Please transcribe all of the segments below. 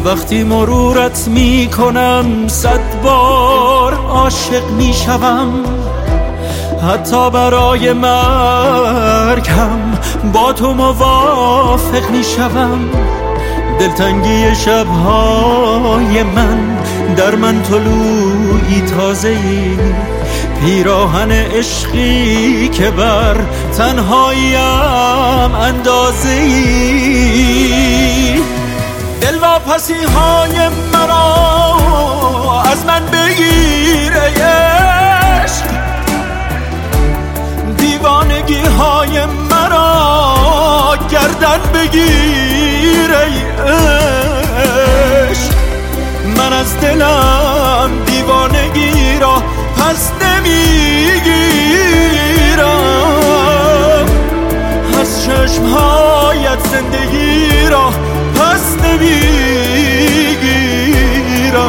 وقتی مرورت می کنم 100 بار عاشق می شوم، حتی برای مرگم با تو موافق می شوم. دلتنگی شبهای من در من طلوعی تازه‌ای، پیراهن عشقی که بر تنهاییم اندازه‌ای. دلواپسی های مرا از من بگیر ای عشق، دیوانگی های مرا گردن بگیر ای عشق. من از دلم دیوانگی را پس نمیگیرم، از چشمهایت زندگی را پس نمیگیرم.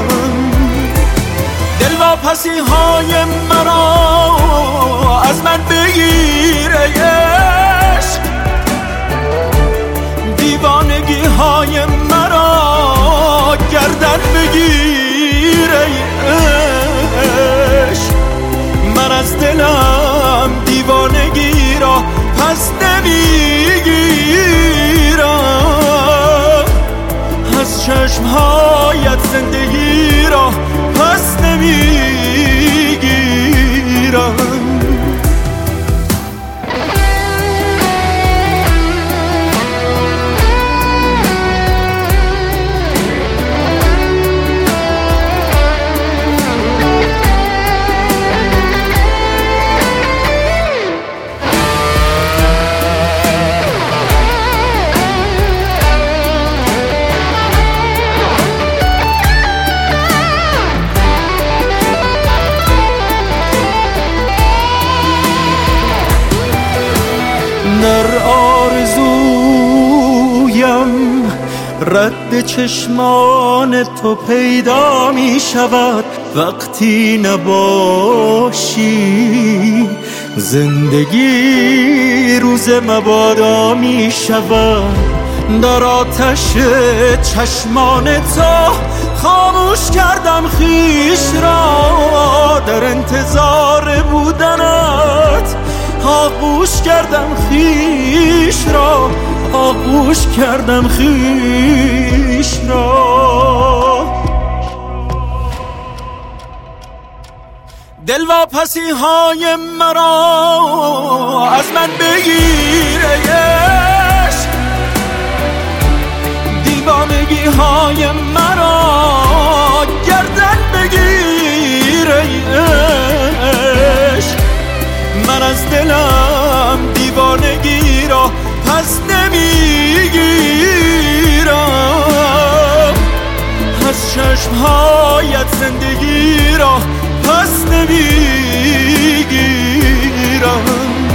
دلواپسی های مرا از من بگیر ای عشق، دیوانگی های مرا گردن بگیر ای عشق. من از دلم دیوانگی را پس نمیگیرم، از چشمهایت زندگی را پس نمیگیرم. در آرزویم رد چشمان تو پیدا می شود، وقتی نباشی زندگی روز مبادا می شود. در آتش چشمان تو خاموش کردم خویش را، در انتظار بودنت آغوش کردم خویش را، آغوش کردم خویش را. دلواپسی های مرا از من بگیر ای عشق، دیوانگی های مرا گردن بگیر ای عشق. من از دلم دیوانگی را پس نمیگیرم، از چشمهایت زندگی را پس نمیگیرم.